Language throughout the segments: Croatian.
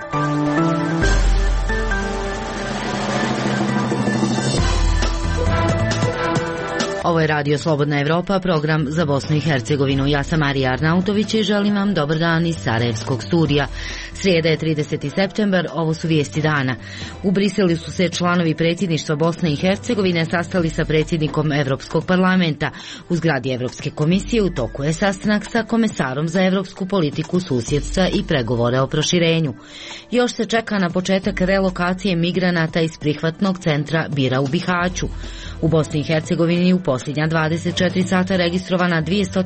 Ovo je Radio Slobodna Evropa, program za Bosnu i Hercegovinu. Ja sam Marija Arnautović i želim vam dobar dan iz Sarajevskog studija. Srijeda je 30. septembar, ovo su vijesti dana. U Briselu su se članovi predsjedništva Bosne i Hercegovine sastali sa predsjednikom Evropskog parlamenta. U zgradi Evropske komisije u toku je sastanak sa komesarom za evropsku politiku, susjedstva i pregovore o proširenju. Još se čeka na početak relokacije migranata iz prihvatnog centra Bira u Bihaću. U Bosni i Hercegovini u posljednja 24 sata registrovana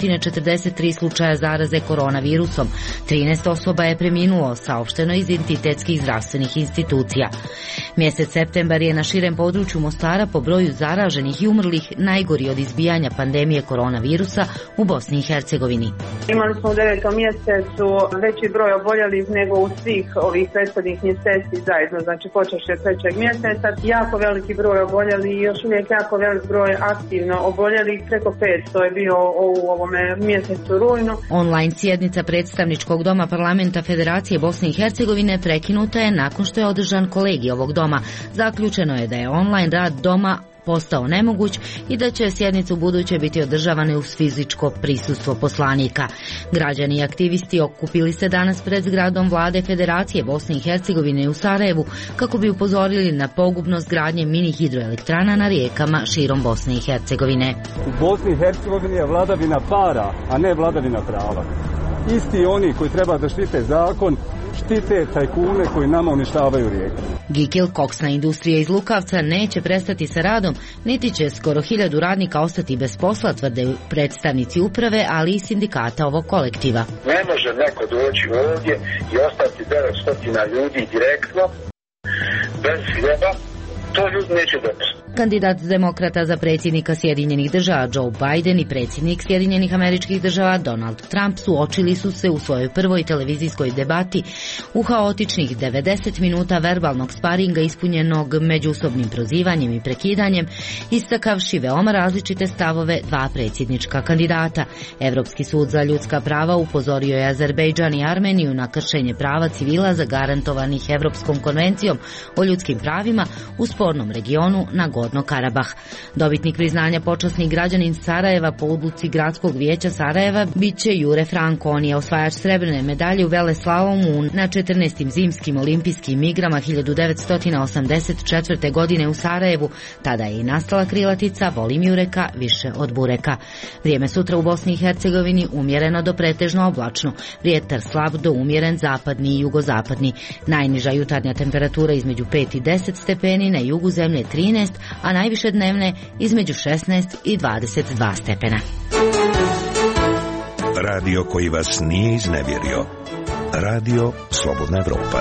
243 slučaja zaraze koronavirusom. 13 osoba je preminulo, saopšteno iz entitetskih zdravstvenih institucija. Mjesec septembar je na širem području Mostara po broju zaraženih i umrlih najgori od izbijanja pandemije koronavirusa u Bosni i Hercegovini. Imali smo u 9. mjesecu veći broj oboljelih nego u svih ovih prethodnih mjeseci zajedno, znači počevši od 3. mjeseca. Jako veliki broj oboljelih i još uvijek jako velik broj aktivno oboljelih, preko 500 je bio u ovome mjesecu rujnu. Online sjednica predstavničkog doma parlamenta Federacije Bosne i Hercegovine prekinuta je nakon što je održan kolegij ovog doma. Zaključeno je da je online rad doma postao nemoguć i da će sjednice u buduće biti održavane uz fizičko prisustvo poslanika. Građani i aktivisti okupili se danas pred zgradom vlade Federacije Bosne i Hercegovine u Sarajevu kako bi upozorili na pogubnost gradnje mini hidroelektrana na rijekama širom Bosne i Hercegovine. U Bosni i Hercegovini je vladavina para, a ne vladavina prava. Isti oni koji treba da štite zakon, štite tajkune koji nama uništavaju rijeke. Gikil, koksna industrija iz Lukavca, neće prestati sa radom, niti će skoro 1000 radnika ostati bez posla, tvrde predstavnici uprave, ali i sindikata ovog kolektiva. Ne može neko doći ovdje i ostati 900 ljudi direktno, bez hljeba, to ljudi neće dopustiti. Kandidat demokrata za predsjednika Sjedinjenih država Joe Biden i predsjednik Sjedinjenih Američkih država Donald Trump suočili su se u svojoj prvoj televizijskoj debati u haotičnih 90 minuta verbalnog sparinga ispunjenog međusobnim prozivanjem i prekidanjem, istakavši veoma različite stavove dva predsjednička kandidata. Evropski sud za ljudska prava upozorio je Azerbejdžan i Armeniju na kršenje prava civila zagarantovanih Evropskom konvencijom o ljudskim pravima u spornom regionu Nagorno-Karabah. Dobitnik priznanja počasni građanin Sarajeva po odluci Gradskog vijeća Sarajeva bit će Jure Franko. On je osvajač srebrne medalje u veleslalomu na 14. zimskim olimpijskim igrama 1984. godine u Sarajevu. Tada je i nastala krilatica volim Jureka više od bureka. Vrijeme sutra u Bosni i Hercegovini umjereno do pretežno oblačno. Vjetar slab do umjeren zapadni i jugozapadni. Najniža jutarnja temperatura između 5 i 10 stepeni, na jugu zemlje 13, a najviše dnevne između 16 i 22 stepena. Radio koji vas nije iznevjerio. Radio Slobodna Evropa.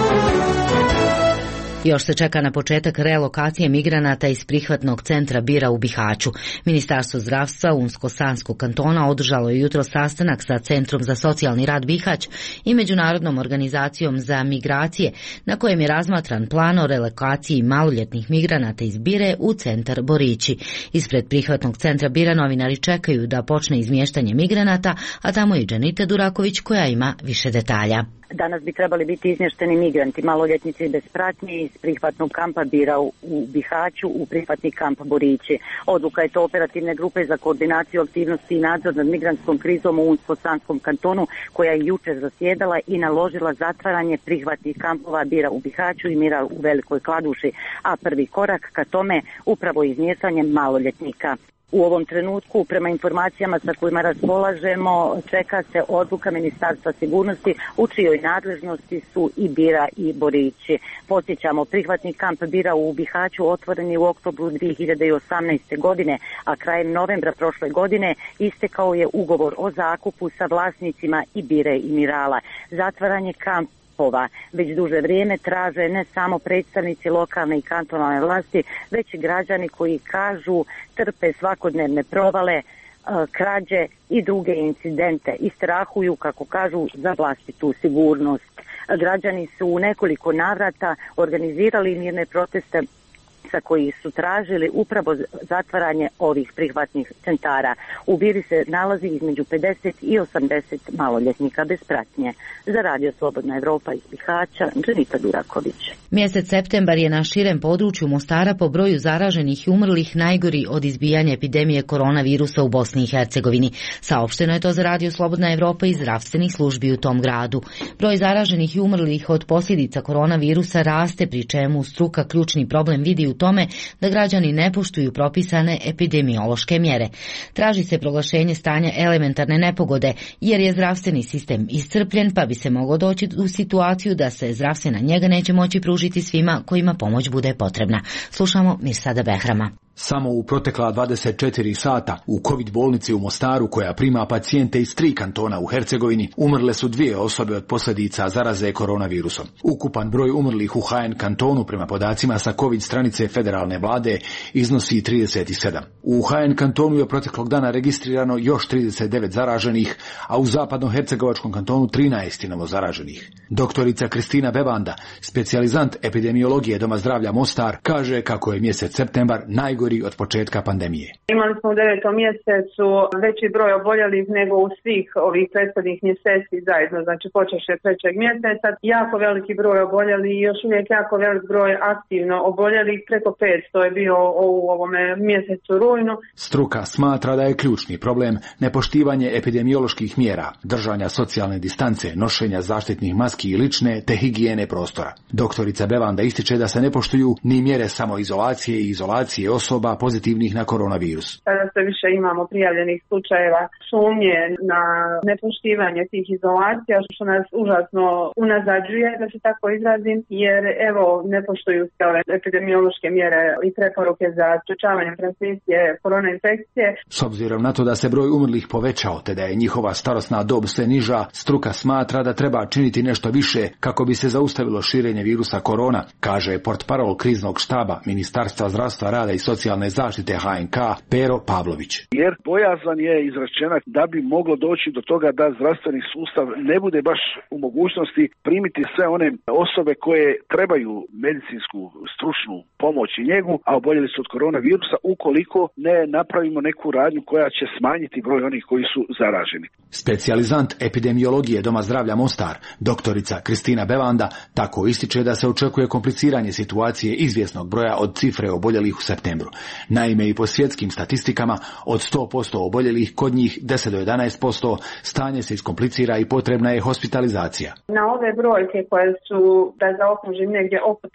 Još se čeka na početak relokacije migranata iz prihvatnog centra Bira u Bihaću. Ministarstvo zdravstva Unsko-Sanskog kantona održalo je jutro sastanak sa Centrom za socijalni rad Bihać i Međunarodnom organizacijom za migracije, na kojem je razmatran plan o relokaciji maloljetnih migranata iz Bire u centar Borići. Ispred prihvatnog centra Bira novinari čekaju da počne izmještanje migranata, a tamo je Džanita Duraković koja ima više detalja. Danas bi trebali biti izmješteni migranti, maloljetnici bez pratnje iz prihvatnog kampa Bira u Bihaću u prihvatni kamp Borići. Odluka je to operativne grupe za koordinaciju aktivnosti i nadzor nad migrantskom krizom u Unsko-Sanskom kantonu, koja je jučer zasjedala i naložila zatvaranje prihvatnih kampova Bira u Bihaću i Miral u Velikoj Kladuši, a prvi korak ka tome upravo izmještanje maloljetnika. U ovom trenutku, prema informacijama sa kojima raspolažemo, čeka se odluka Ministarstva sigurnosti u čijoj nadležnosti su i Bira i Borići. Podsjećamo, prihvatni kamp Bira u Bihaću otvoren je u oktobru 2018. godine, a krajem novembra prošle godine istekao je ugovor o zakupu sa vlasnicima i Bire i Mirala. Zatvaranje kampa već duže vrijeme traže ne samo predstavnici lokalne i kantonalne vlasti, već i građani koji kažu trpe svakodnevne provale, krađe i druge incidente i strahuju, kako kažu, za vlastitu sigurnost. Građani su u nekoliko navrata organizirali mirne proteste Virusa koji su tražili upravo zatvaranje ovih prihvatnih centara. U Biri se nalazi između 50 i 80 maloljetnika bez pratnje. Za Radio Slobodna Evropa iz Bihaća, Dženita Duraković. Mjesec septembar je na širem području Mostara po broju zaraženih i umrlih najgori od izbijanja epidemije koronavirusa u Bosni i Hercegovini. Saopšteno je to za Radio Slobodna Evropa iz zdravstvenih službi u tom gradu. Broj zaraženih i umrlih od posljedica koronavirusa raste, pri čemu struka ključni problem vidi u tome da građani ne poštuju propisane epidemiološke mjere. Traži se proglašenje stanja elementarne nepogode, jer je zdravstveni sistem iscrpljen, pa bi se moglo doći u situaciju da se zdravstvena njega neće moći pružiti svima kojima pomoć bude potrebna. Slušamo Mirsada Behrama. Samo u protekla 24 sata u COVID bolnici u Mostaru, koja prima pacijente iz 3 kantona u Hercegovini, umrle su 2 osobe od posljedica zaraze koronavirusom. Ukupan broj umrlih u HN kantonu prema podacima sa COVID stranice federalne vlade iznosi 37. U HN kantonu je proteklog dana registrirano još 39 zaraženih, a u zapadno-hercegovačkom kantonu 13 novo zaraženih. Doktorica Kristina Bevanda, specijalizant epidemiologije Doma zdravlja Mostar, kaže kako je mjesec septembar najgori od početka pandemije. Imali smo u 9. mjesecu veći broj oboljelih nego u svih ovih prethodnih mjeseci zajedno, znači počevši od 3. mjeseca. Jako veliki broj oboljelih i još uvijek jako velik broj aktivno oboljelih, preko 500 je bio u ovome mjesecu rujnu. Struka smatra da je ključni problem nepoštivanje epidemioloških mjera, držanja socijalne distance, nošenja zaštitnih maski i lične te higijene prostora. Doktorica Bevanda ističe da se ne poštuju ni mjere samoizolacije i izolacije osoba pozitivnih na koronavirus. Sada sve više imamo prijavljenih slučajeva sumnje na nepoštivanje tih izolacija, što nas užasno unazađuje, da se tako izrazim, jer evo ne poštuju se ove epidemiološke mjere i preporuke za sprečavanje transmisije korona infekcije. S obzirom na to da se broj umrlih povećao te da je njihova starosna dob sve niža, struka smatra da treba činiti nešto više kako bi se zaustavilo širenje virusa korona, kaže portparol kriznog štaba Ministarstva zdravstva, rada i socijalne zaštite HNK Pero Pavlović. Jer bojazan je izrečena da bi moglo doći do toga da zdravstveni sustav ne bude baš u mogućnosti primiti sve one osobe koje trebaju medicinsku stručnu pomoć i njegu, a oboljeli su od koronavirusa, ukoliko ne napravimo neku radnju koja će smanjiti broj onih koji su zaraženi. Specijalizant epidemiologije Doma zdravlja Mostar, doktorica Kristina Bevanda, tako ističe da se očekuje kompliciranje situacije izvjesnog broja od cifre oboljelih u septembru. Naime, i po svjetskim statistikama od 100% oboljelih, kod njih 10 do 11% stanje se iskomplicira i potrebna je hospitalizacija. Na ove brojke koje su, da zaokružim, negdje oko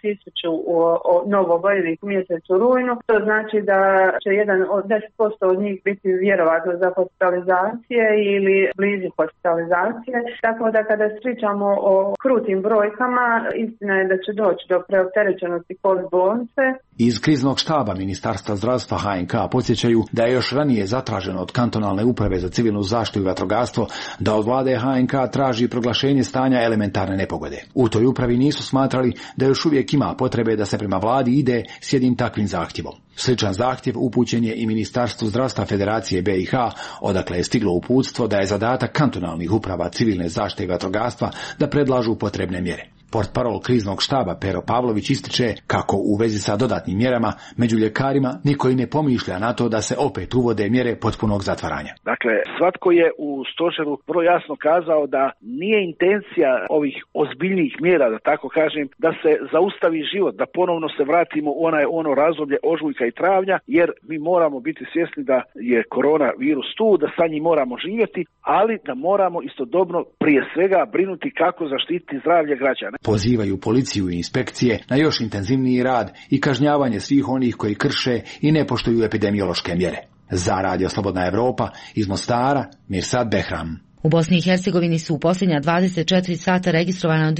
1000 novo oboljelih u mjesecu rujnu, to znači da će 10% od njih biti vjerovatno za hospitalizacije ili blizu hospitalizacije. Tako da kada pričamo o krutim brojkama, istina je da će doći do preopterećenosti COVID bolnice. Iz kriznog štaba Ministarstva zdravstva HNK podsjećaju da je još ranije zatraženo od kantonalne uprave za civilnu zaštitu i vatrogastvo da od vlade HNK traži proglašenje stanja elementarne nepogode. U toj upravi nisu smatrali da još uvijek ima potrebe da se prema vladi ide s jednim takvim zahtjevom. Sličan zahtjev upućen je i Ministarstvu zdravstva Federacije BiH, odakle je stiglo uputstvo da je zadatak kantonalnih uprava civilne zaštite i vatrogastva da predlažu potrebne mjere. Portparol kriznog štaba Pero Pavlović ističe kako u vezi sa dodatnim mjerama među ljekarima niko i ne pomišlja na to da se opet uvode mjere potpunog zatvaranja. Dakle, svatko je u stožeru vrlo jasno kazao da nije intencija ovih ozbiljnijih mjera, da tako kažem, da se zaustavi život, da ponovno se vratimo u ono razdoblje ožujka i travnja, jer mi moramo biti svjesni da je koronavirus tu, da sa njim moramo živjeti, ali da moramo istodobno prije svega brinuti kako zaštititi zdravlje građana. Pozivaju policiju i inspekcije na još intenzivniji rad i kažnjavanje svih onih koji krše i ne poštuju epidemiološke mjere. Za Radio Slobodna Evropa iz Mostara, Mirsad Behram. U Bosni i Hercegovini su u posljednja 24 sata registrovano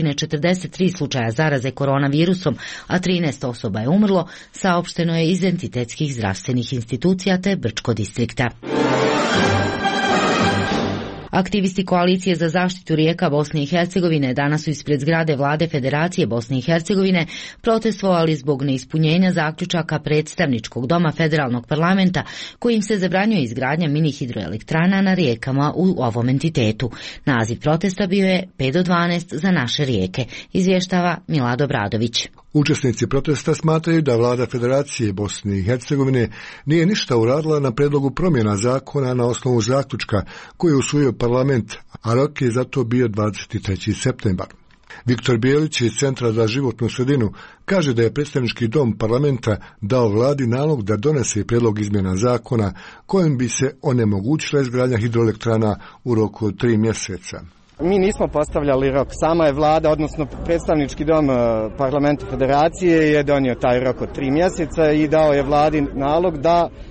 243 slučaja zaraze koronavirusom, a 13 osoba je umrlo, saopšteno je iz entitetskih zdravstvenih institucija te Brčko distrikta. Aktivisti Koalicije za zaštitu rijeka Bosne i Hercegovine danas su ispred zgrade Vlade Federacije Bosne i Hercegovine protestovali zbog neispunjenja zaključaka predstavničkog doma federalnog parlamenta kojim se zabranjuje izgradnja mini hidroelektrana na rijekama u ovom entitetu. Naziv protesta bio je 5 do 12 za naše rijeke, izvještava Milado Bradović. Učesnici protesta smatraju da vlada Federacije Bosne i Hercegovine nije ništa uradila na predlogu promjena zakona na osnovu zaključka koji je usvojio parlament, a rok je zato bio 23. septembar. Viktor Bijelić iz Centra za životnu sredinu kaže da je predstavnički dom parlamenta dao vladi nalog da donese prijedlog izmjena zakona kojim bi se onemogućila izgradnja hidroelektrana u roku od 3 mjeseca. Mi nismo postavljali rok, sama je vlada, odnosno predstavnički dom parlamenta Federacije je donio taj rok od 3 mjeseca i dao je vladi nalog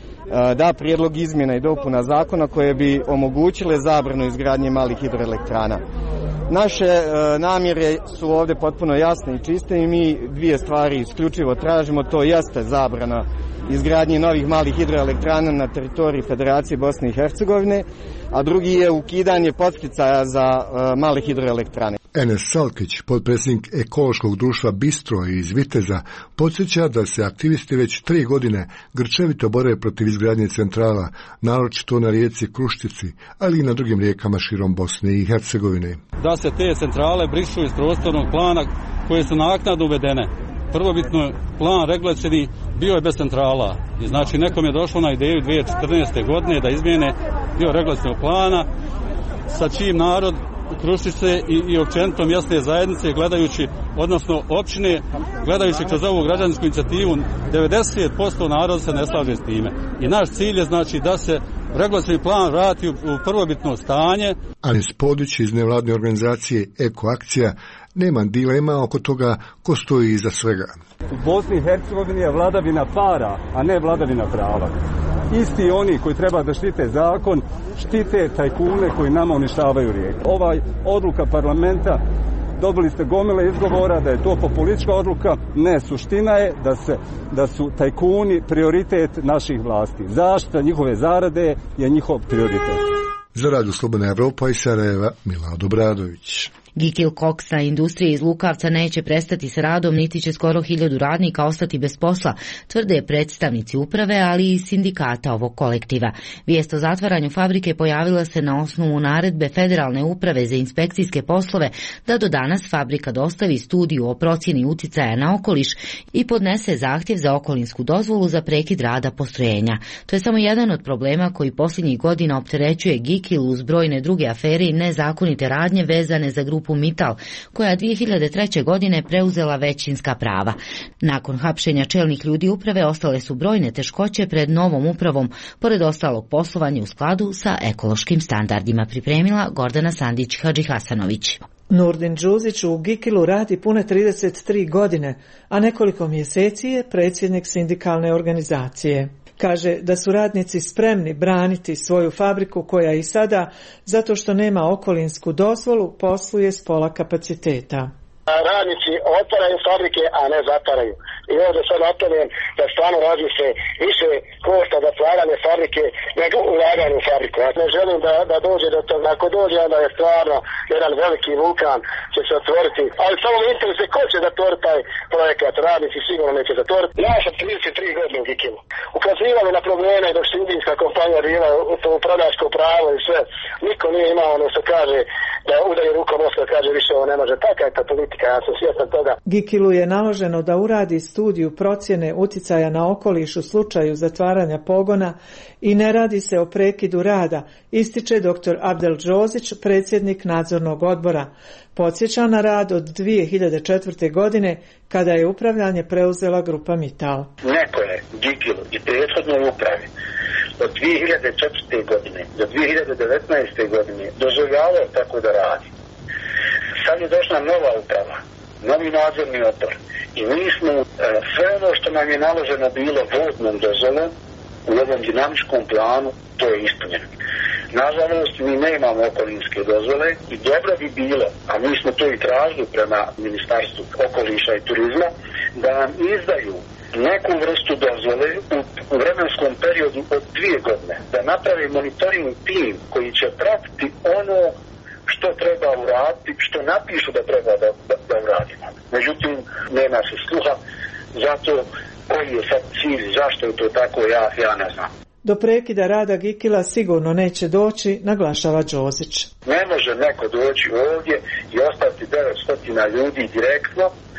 da prijedlog izmjena i dopuna zakona koje bi omogućile zabranu izgradnje malih hidroelektrana. Naše namjere su ovdje potpuno jasne i čiste i mi dvije stvari isključivo tražimo, to jeste zabrana izgradnje novih malih hidroelektrana na teritoriji Federacije Bosne i Hercegovine, a drugi je ukidanje podsticaja za male hidroelektrane. Enes Salkić, potpredsjednik ekološkog društva Bistro iz Viteza, podsjeća da se aktivisti već 3 godine grčevito bore protiv izgradnje centrala, naročito na rijeci Kruštici, ali i na drugim rijekama širom Bosne i Hercegovine. Da se te centrale brišu iz prostornog plana koje su naknadno uvedene. Prvobitno plan regulacioni bio je bez centrala i znači nekom je došlo na ideju 2014. godine da izmijene dio regulacionog plana sa čim narod Krušice i općenito mjesne zajednice gledajući, odnosno općine, gledajući kroz ovu građansku inicijativu, 90% naroda se ne slaže s time. I naš cilj je znači da se regulacioni plan vrati u prvobitno stanje. Ali Spodić iz nevladne organizacije Eko Akcija nema dilema oko toga ko stoji iza svega. U Bosni i Hercegovini je vladavina para, a ne vladavina prava. Isti oni koji treba da štite zakon, štite tajkune koji nama uništavaju rijeku. Ovaj odluka parlamenta, dobili ste gomile izgovora da je to populistička odluka. Ne, suština je da su tajkuni prioritet naših vlasti. Zaštita njihove zarade je njihov prioritet. Za Radio Slobodna Evropa iz Sarajeva, Milad Obradović. Gikil Koksa industrije iz Lukavca neće prestati s radom, niti će skoro 1000 radnika ostati bez posla, tvrde predstavnici uprave, ali i sindikata ovog kolektiva. Vijest o zatvaranju fabrike pojavila se na osnovu naredbe Federalne uprave za inspekcijske poslove da do danas fabrika dostavi studiju o procjeni uticaja na okoliš i podnese zahtjev za okolinsku dozvolu za prekid rada postrojenja. To je samo jedan od problema koji posljednjih godina opterećuje Gikil uz brojne druge afere i nezakonite radnje vezane za grupu Mital, koja 2003. godine preuzela većinska prava. Nakon hapšenja čelnih ljudi uprave ostale su brojne teškoće pred novom upravom, pored ostalog poslovanja u skladu sa ekološkim standardima, pripremila Gordana Sandić-Hadžihasanović. Nurdin Đuzić u Gikilu radi pune 33 godine, a nekoliko mjeseci je predsjednik sindikalne organizacije. Kaže da su radnici spremni braniti svoju fabriku koja i sada, zato što nema okolinsku dozvolu, posluje s pola kapaciteta. Radnici otvaraju fabrike, a ne zatvaraju. I ovdje sad napomenem da stvarno radi se više košta za otvaranje fabrike nego ulaganje u fabriku. Ja ne želim da dođe do toga. Ako dođe, onda je stvarno jedan veliki vulkan će se otvoriti. Ali samo me interesuje ko će zatvoriti taj projekat. Radnici sigurno neće zatvoriti. Ja sam 33 godine u Gikilu. Ukazivali na probleme dok se indijska kompanija bila u to upravljačko pravo i sve. Niko nije imao ono što kaže da udari rukom oska, kaže više ovo ne može. Taka je ta politika, ja sam svjestan toga. Gikilu je naloženo da uradi studiju procjene uticaja na okoliš u slučaju zatvaranja pogona i ne radi se o prekidu rada, ističe dr. Abdel Džozić, predsjednik nadzornog odbora. Podsjeća na rad od 2004. godine kada je upravljanje preuzela grupa Mital. Neko je Gikilu i prethodnoj upravi od 2004. godine do 2019. godine dozvoljavao tako da radi. Sad je došla nova uprava, novi nadzorni odbor i mi smo sve ono što nam je naloženo bilo vodnom dozvolom u ovom dinamičkom planu, to je ispunjeno. Nažalost, mi ne imamo okolinske dozvole i dobro bi bilo, a mi smo to i tražili prema Ministarstvu okoliša i turizma, da nam izdaju neku vrstu dozvole u vremenskom periodu od 2 godine, da napravi monitoring tim koji će pratiti ono što treba uraditi, što napišu da treba da uradimo. Međutim, nema se sluha, zato koji je sad cilj, zašto je to tako, ja ne znam. Do prekida rada Gikila sigurno neće doći, naglašava Đozić. Ne može neko doći ovdje i ostati 900 ljudi direktno,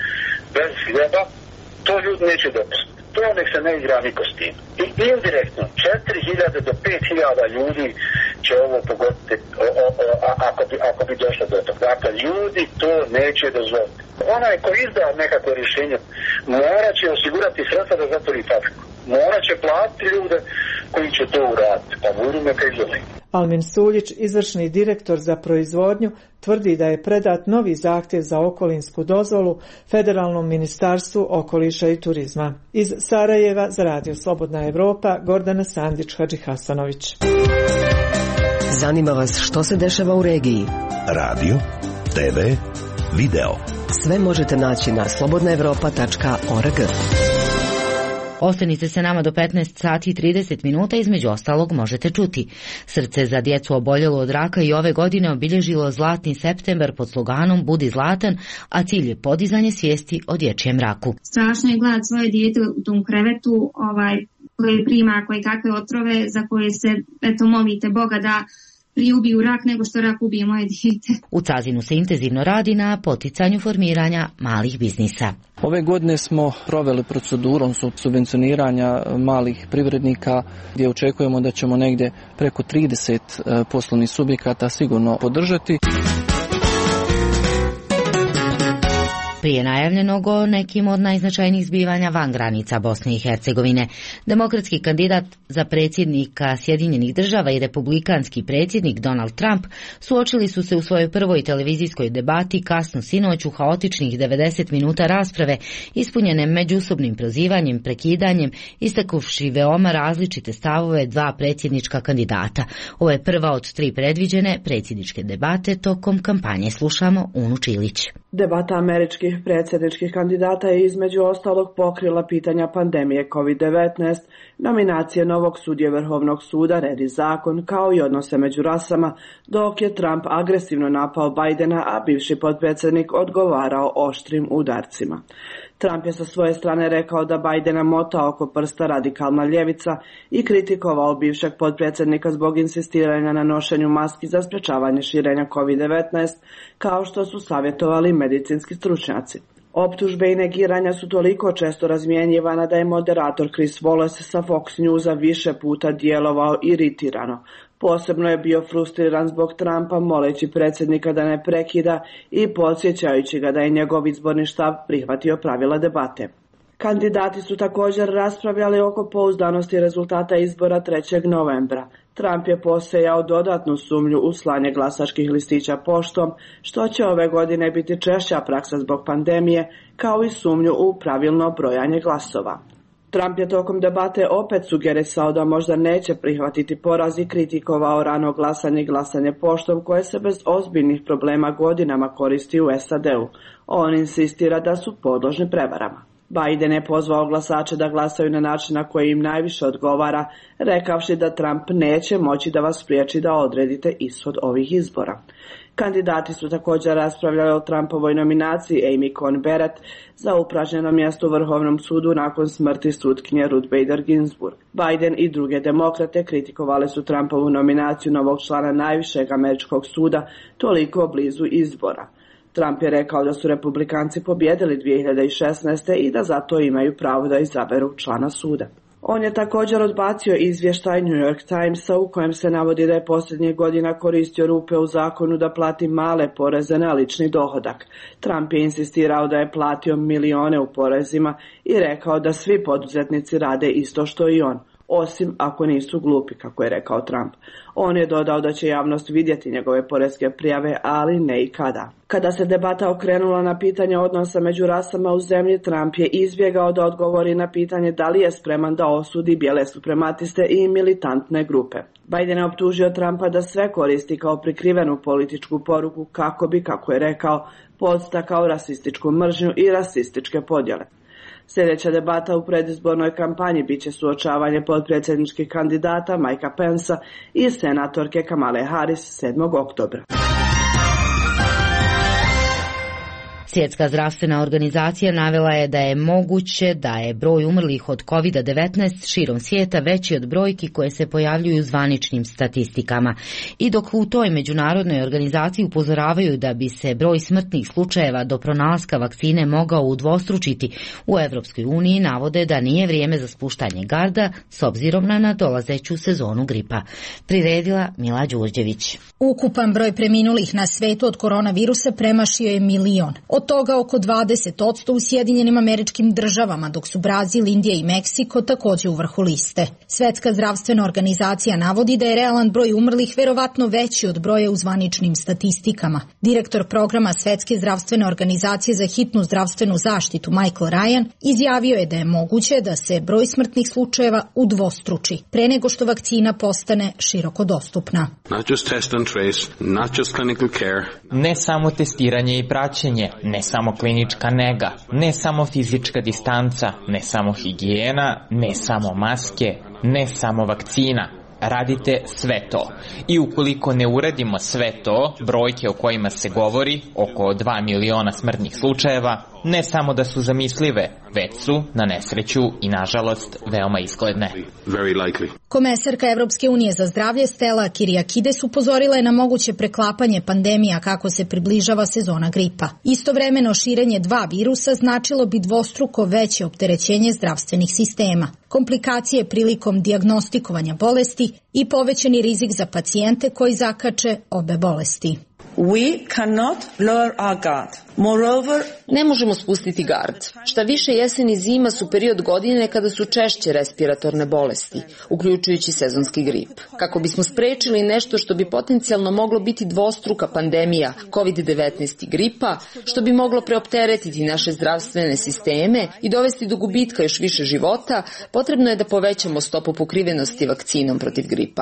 bez hljeba, to ljudi neće dopustiti. To nek se ne igra niko s tim. I indirektno 4.000 do 5.000 ljudi će ovo pogoditi ako bi došlo do toga. Dakle, ljudi to neće dozvoliti. Onaj ko izda nekako rješenje morat će osigurati sredstva da zatvori fabriku. Morat će platiti ljude koji će to uraditi. Pa budu neka izvoli. Almin Suljić, izvršni direktor za proizvodnju, tvrdi da je predat novi zahtjev za okolinsku dozvolu Federalnom ministarstvu okoliša i turizma. Iz Sarajeva za Radio Slobodna Evropa, Gordana Sandić-Hadžihasanović. Zanima vas što se dešava u regiji? Radio, TV, video. Sve možete naći na slobodnaevropa.org. Ostanite se nama do 15 sati i 30 minuta, između ostalog možete čuti. Srce za djecu oboljelo od raka i ove godine obilježilo Zlatni septembar pod sloganom Budi zlatan, a cilj je podizanje svijesti o dječjem raku. Strašno je gledati svoje dijete u tom krevetu, koje prima koje kakve otrove za koje se molite Boga da prije ubiju rak nego što rak ubije moje dijete. U Cazinu se intenzivno radi na poticanju formiranja malih biznisa. Ove godine smo proveli procedurom subvencioniranja malih privrednika gdje očekujemo da ćemo negdje preko 30 poslovnih subjekata sigurno podržati. Prije najavljenog o nekim od najznačajnijih zbivanja van granica Bosne i Hercegovine, demokratski kandidat za predsjednika Sjedinjenih država i republikanski predsjednik Donald Trump suočili su se u svojoj prvoj televizijskoj debati kasno sinoć u haotičnih 90 minuta rasprave, ispunjene međusobnim prozivanjem, prekidanjem, istakuvši veoma različite stavove dva predsjednička kandidata. Ovo je prva od 3 predviđene predsjedničke debate tokom kampanje. Slušamo Unu Čilić. Debata američkih predsjedničkih kandidata je između ostalog pokrila pitanja pandemije COVID-19, nominacije novog sudije Vrhovnog suda, red i zakon, kao i odnose među rasama, dok je Trump agresivno napao Bidena, a bivši potpredsjednik odgovarao oštrim udarcima. Trump je sa svoje strane rekao da Bidena mota oko prsta radikalna ljevica i kritikovao bivšeg potpredsjednika zbog insistiranja na nošenju maski za sprečavanje širenja COVID-19, kao što su savjetovali medicinski stručnjaci. Optužbe i negiranja su toliko često razmjenjivana da je moderator Chris Wallace sa Fox Newsa više puta djelovao iritirano. Posebno je bio frustriran zbog Trumpa, moleći predsjednika da ne prekida i podsjećajući ga da je njegov izborni štab prihvatio pravila debate. Kandidati su također raspravljali oko pouzdanosti rezultata izbora 3. novembra. Trump je posejao dodatnu sumnju u slanje glasačkih listića poštom, što će ove godine biti češća praksa zbog pandemije, kao i sumnju u pravilno brojanje glasova. Trump je tokom debate opet sugerisao da možda neće prihvatiti poraz i kritikovao rano glasanje i glasanje poštom koje se bez ozbiljnih problema godinama koristi u SAD-u. On insistira da su podložni prevarama. Biden je pozvao glasače da glasaju na način na koji im najviše odgovara, rekavši da Trump neće moći da vas spriječi da odredite ishod ovih izbora. Kandidati su također raspravljali o Trumpovoj nominaciji Amy Coney Barrett za upražnjeno mjesto u Vrhovnom sudu nakon smrti sutkinje Ruth Bader Ginsburg. Biden i druge demokrate kritikovali su Trumpovu nominaciju novog člana najvišeg američkog suda toliko blizu izbora. Trump je rekao da su republikanci pobjedili 2016. i da zato imaju pravo da izaberu člana suda. On je također odbacio izvještaj New York Timesa u kojem se navodi da je posljednjih godina koristio rupe u zakonu da plati male poreze na lični dohodak. Trump je insistirao da je platio milione u porezima i rekao da svi poduzetnici rade isto što i on, osim ako nisu glupi, kako je rekao Trump. On je dodao da će javnost vidjeti njegove poreske prijave, ali ne i kada. Kada se debata okrenula na pitanje odnosa među rasama u zemlji, Trump je izbjegao da odgovori na pitanje da li je spreman da osudi bijele suprematiste i militantne grupe. Biden je optužio Trumpa da sve koristi kao prikrivenu političku poruku kako bi, kako je rekao, podstakao rasističku mržnju i rasističke podjele. Sljedeća debata u predizbornoj kampanji biće suočavanje potpredsjedničkih kandidata Mikea Pensa i senatorke Kamale Harris 7. oktobra. Svjetska zdravstvena organizacija navela je da je moguće da je broj umrlih od COVID-19 širom svijeta veći od brojki koje se pojavljuju u zvaničnim statistikama. I dok u toj međunarodnoj organizaciji upozoravaju da bi se broj smrtnih slučajeva do pronalaska vakcine mogao udvostručiti, u Evropskoj uniji navode da nije vrijeme za spuštanje garda s obzirom na nadolazeću sezonu gripa. Priredila Mila Đurđević. Ukupan broj preminulih na svetu od koronavirusa premašio je 1 milion. Od toga oko 20% u Sjedinjenim Američkim Državama, dok su Brazil, Indija i Meksiko također u vrhu liste. Svetska zdravstvena organizacija navodi da je realan broj umrlih verovatno veći od broja u zvaničnim statistikama. Direktor programa Svetske zdravstvene organizacije za hitnu zdravstvenu zaštitu Michael Ryan izjavio je da je moguće da se broj smrtnih slučajeva udvostruči pre nego što vakcina postane široko dostupna. Ne samo testiranje i praćenje, ne samo klinička nega, ne samo fizička distanca, ne samo higijena, ne samo maske, ne samo vakcina. Radite sve to. I ukoliko ne uradimo sve to, brojke o kojima se govori, oko 2 miliona smrtnih slučajeva, ne samo da su zamislive, već su, na nesreću i nažalost, veoma izgledne. Komesarka Evropske unije za zdravlje Stella Kyriakides upozorila je na moguće preklapanje pandemija kako se približava sezona gripa. Istovremeno širenje 2 virusa značilo bi dvostruko veće opterećenje zdravstvenih sistema, komplikacije prilikom dijagnostikovanja bolesti i povećani rizik za pacijente koji zakače obe bolesti. Ne možemo spustiti gard. Šta više, jesen i zima su period godine kada su češće respiratorne bolesti, uključujući sezonski grip. Kako bismo sprečili nešto što bi potencijalno moglo biti dvostruka pandemija COVID-19 i gripa, što bi moglo preopteretiti naše zdravstvene sisteme i dovesti do gubitka još više života, potrebno je da povećamo stopu pokrivenosti vakcinom protiv gripa.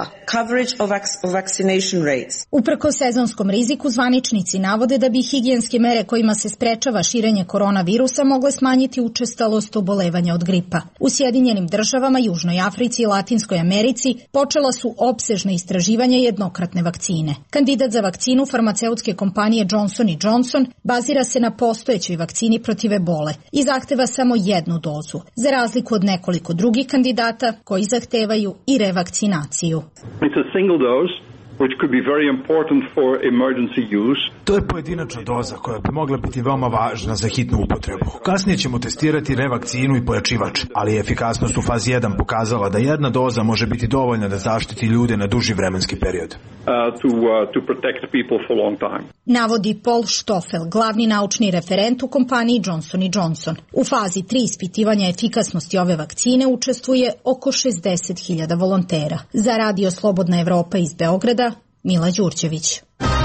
Uprko sezonskom riziku, zvaničnici navode da bi higijenske mere kojima se sprečava širenje koronavirusa mogle smanjiti učestalost obolevanja od gripa. U Sjedinjenim Državama, Južnoj Africi i Latinskoj Americi počela su opsežna istraživanja jednokratne vakcine. Kandidat za vakcinu farmaceutske kompanije Johnson & Johnson bazira se na postojećoj vakcini protiv ebole i zahteva samo 1 dozu, za razliku od nekoliko drugih kandidata koji zahtevaju i revakcinaciju. It's a single dose, which could be very important for emergency use. To je pojedinačna doza koja bi mogla biti veoma važna za hitnu upotrebu. Kasnije ćemo testirati revakcinu i pojačivač, ali efikasnost u fazi 1 pokazala da 1 doza može biti dovoljna da zaštiti ljude na duži vremenski period. To protect people for a long time. Navodi Paul Stoffel, glavni naučni referent u kompaniji Johnson & Johnson. U fazi 3 ispitivanja efikasnosti ove vakcine učestvuje oko 60.000 volontera. Za Radio Slobodna Evropa iz Beograda, Mila Đurđević.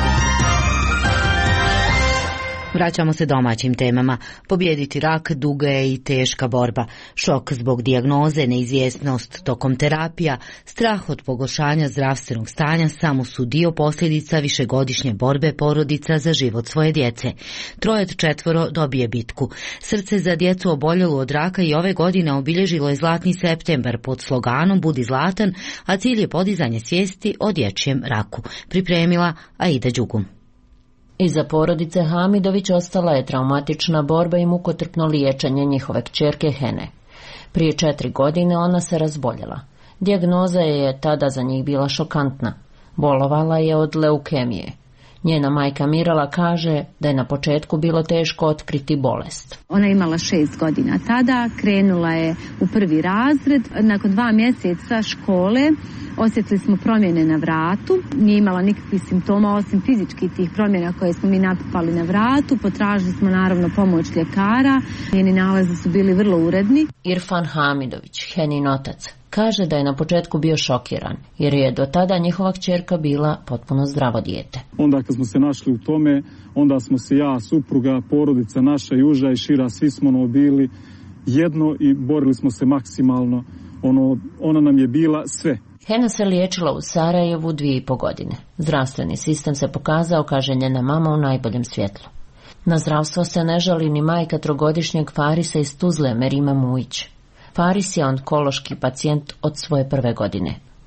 Vraćamo se domaćim temama. Pobijediti rak duga je i teška borba. Šok zbog dijagnoze, neizvjesnost tokom terapija, strah od pogoršanja zdravstvenog stanja samo su dio posljedica višegodišnje borbe porodica za život svoje djece. 3 od 4 dobije bitku. Srce za djecu oboljelu od raka i ove godine obilježilo je Zlatni septembar pod sloganom Budi zlatan, a cilj je podizanje svijesti o dječjem raku. Pripremila Aida Đugum. Iza porodice Hamidović ostala je traumatična borba i mukotrpno liječenje njihove kćerke Hene. Prije 4 godine ona se razboljela. Dijagnoza je tada za njih bila šokantna. Bolovala je od leukemije. Njena majka Mirala kaže da je na početku bilo teško otkriti bolest. Ona je imala 6 godina tada, krenula je u 1. razred. Nakon 2 mjeseca škole osjetili smo promjene na vratu. Nije imala nikakvih simptoma osim fizičkih tih promjena koje smo mi napipali na vratu. Potražili smo naravno pomoć ljekara. Njeni nalazi su bili vrlo uredni. Irfan Hamidović, Henin otac, kaže da je na početku bio šokiran, jer je do tada njihova kćerka bila potpuno zdravo dijete. Onda kad smo se našli u tome, onda smo se ja, supruga, porodica naša i uža i šira, svi smo bili jedno i borili smo se maksimalno. Ona nam je bila sve. Hena se liječila u Sarajevu 2,5 godine. Zdravstveni sistem se pokazao, kaže njena mama, u najboljem svjetlu. Na zdravstvo se ne žali ni majka 3-godišnjeg Farisa iz Tuzle, Merima Mujić. Faris je onkološki pacijent od svoje 1. godine.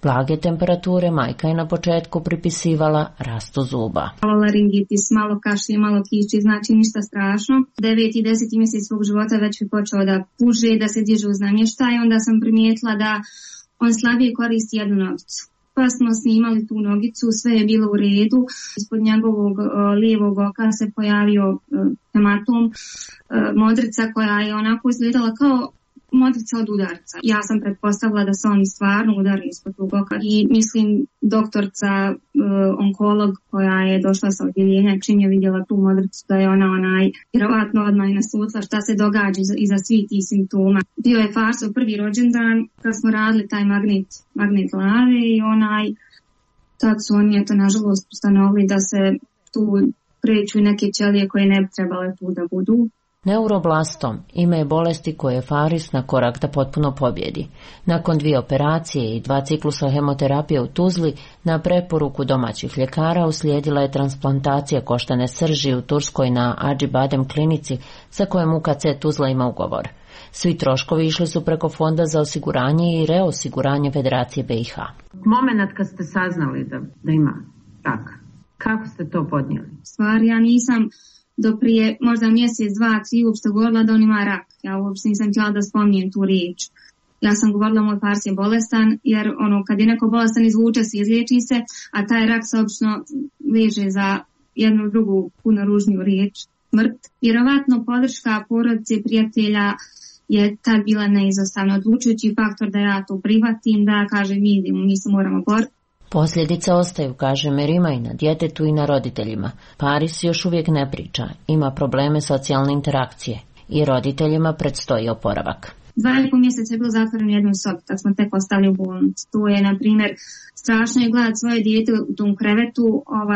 Blage temperature majka je na početku pripisivala rastu zuba. Malo laringitis, malo kašlje, malo kiči, znači ništa strašno. 9. i 10. mjesec svog života već bi počeo da puže, da se diže uz namještaj, onda sam primijetila da on slabije koristi jednu nogicu. Pa smo snimali tu nogicu, sve je bilo u redu. Ispod njegovog lijevog oka se pojavio hematom, modrica koja je onako izgledala kao modrica od udarca. Ja sam pretpostavila da se on stvarno udari ispod tog oka i mislim doktorca, onkolog koja je došla sa odjeljenja, čim je vidjela tu modricu da je ona vjerovatno odmah i naslutila šta se događa iza svih tih simptoma. Bio je Farsov prvi rođendan kad smo radili taj magnet glave i tad su oni nažalost ustanovili da se tu kreću neke ćelije koje ne bi trebale tu da budu. Neuroblastom ime je bolesti koje je Faris na korak da potpuno pobjedi. Nakon 2 operacije i 2 ciklusa hemoterapije u Tuzli, na preporuku domaćih ljekara uslijedila je transplantacija koštane srži u Turskoj na Acibadem klinici za kojom UKC Tuzla ima ugovor. Svi troškovi išli su preko Fonda za osiguranje i reosiguranje Federacije BiH. Moment kad ste saznali da ima rak, kako ste to podnijeli? Stvari, ja nisam do prije možda mjesec, 2, 3 uopšte govorila da on ima rak. Ja uopšte nisam htjela da spominjem tu riječ. Ja sam govorila moj Fars je bolestan, jer kad je neko bolestan izvuče se, izliječi se, a taj rak se obično veže za jednu drugu puno ružniju riječ, smrt. Vjerovatno podrška porodice, prijatelja je tad bila neizostavno odlučujući faktor da ja to prihvatim, da kažem mi se moramo boriti. Posljedice ostaju, kaže Merima, i na djetetu i na roditeljima. Faris još uvijek ne priča, ima probleme socijalne interakcije i roditeljima predstoji oporavak. 2,5 mjeseca je bilo zatvoreno u jednoj sobi, tako smo tek ostali u bolnici. To je, na primjer, strašno je gledati svoje dijete u tom krevetu,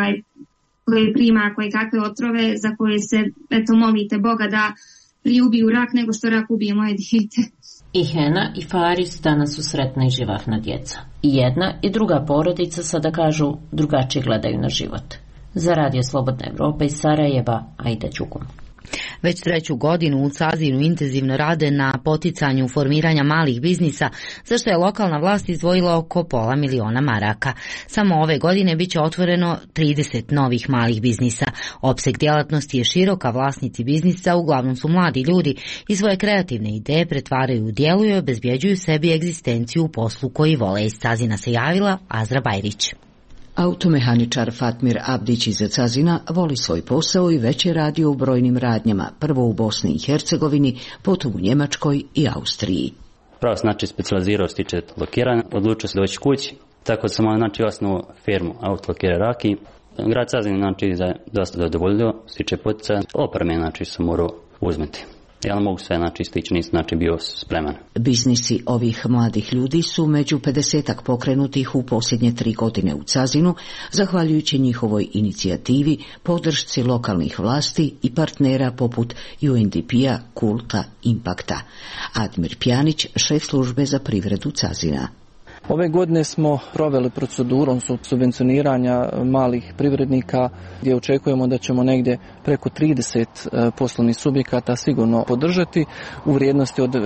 koje prima koje kakve otrove za koje se, molite Boga da prije ubiju rak nego što rak ubije moje dijete. I Hena i Faris danas su sretna i živahna djeca. I jedna i druga porodica sada kažu drugačije gledaju na život. Za Radio Slobodna Evropa iz Sarajeva, Aida Ćukum. Već 3. godinu u Cazinu intenzivno rade na poticanju formiranja malih biznisa, za što je lokalna vlast izdvojila oko $500.000 maraka. Samo ove godine bit će otvoreno 30 novih malih biznisa. Opseg djelatnosti je široka, vlasnici biznisa uglavnom su mladi ljudi i svoje kreativne ideje pretvaraju u djelo i obezbjeđuju sebi egzistenciju u poslu koji vole. Iz Cazina se javila Azra Bajrić. Automehaničar Fatmir Abdić iz Cazina voli svoj posao i već je radio u brojnim radnjama, prvo u Bosni i Hercegovini, potom u Njemačkoj i Austriji. Pravo znači specijalizirao se tiče lokiranja, odlučio se doći kući, tako da sam osnovao firmu Autolokire Raki. Grad Cazin dosta zadovoljio, se tiče poticaja, opreme sam morao uzmeti. Ja ne mogu sve stići, nisam bio spreman. Biznisi ovih mladih ljudi su među 50-ak pokrenutih u posljednje 3 godine u Cazinu, zahvaljujući njihovoj inicijativi, podršci lokalnih vlasti i partnera poput UNDP-a, Kulta, Impakta. Admir Pjanić, šef službe za privredu Cazina. Ove godine smo proveli procedurom subvencioniranja malih privrednika gdje očekujemo da ćemo negdje preko 30 poslovnih subjekata sigurno podržati u vrijednosti od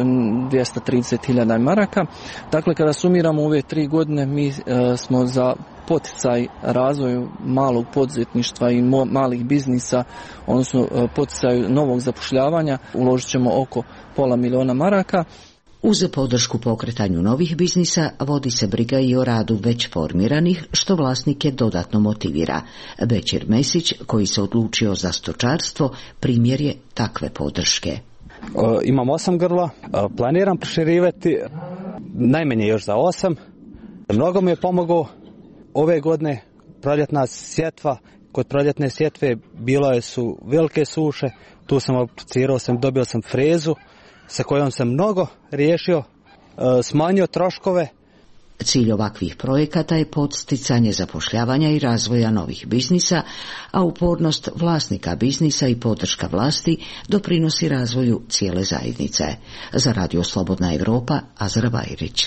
230.000 maraka. Dakle, kada sumiramo ove 3 godine, mi smo za poticaj razvoju malog poduzetništva i malih biznisa, odnosno poticaju novog zapošljavanja, uložit ćemo oko $500.000 maraka. Uz podršku pokretanju novih biznisa vodi se briga i o radu već formiranih, što vlasnike dodatno motivira. Bećir Mesić, koji se odlučio za stočarstvo, primjer je takve podrške. Imam 8 grla, planiram proširivati, najmanje još za 8. Mnogo mi je pomogao ove godine proljetna sjetva. Kod proljetne sjetve su velike suše, tu sam aplicirao, dobio sam frezu sa kojom sam mnogo riješio, smanjio troškove. Cilj ovakvih projekata je podsticanje zapošljavanja i razvoja novih biznisa, a upornost vlasnika biznisa i podrška vlasti doprinosi razvoju cijele zajednice. Za Radio Slobodna Evropa, Azra Bajrić.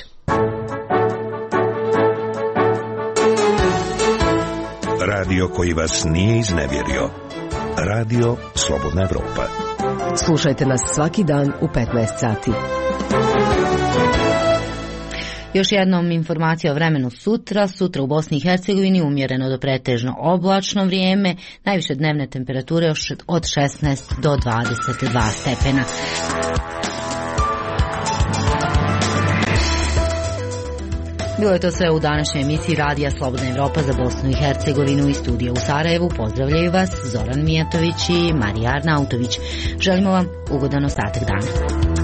Radio koji vas nije iznevjerio. Radio Slobodna Evropa. Slušajte nas svaki dan u 15 sati. Još jednom informacija o vremenu sutra. Sutra u Bosni i Hercegovini umjereno do pretežno oblačno vrijeme, najviše dnevne temperature od 16 do 22 stepena. Bilo je to sve u današnjoj emisiji Radija Slobodna Evropa za Bosnu i Hercegovinu. Iz studija u Sarajevu pozdravljaju vas Zoran Mijatović i Marija Arnautović. Želimo vam ugodan ostatak dana.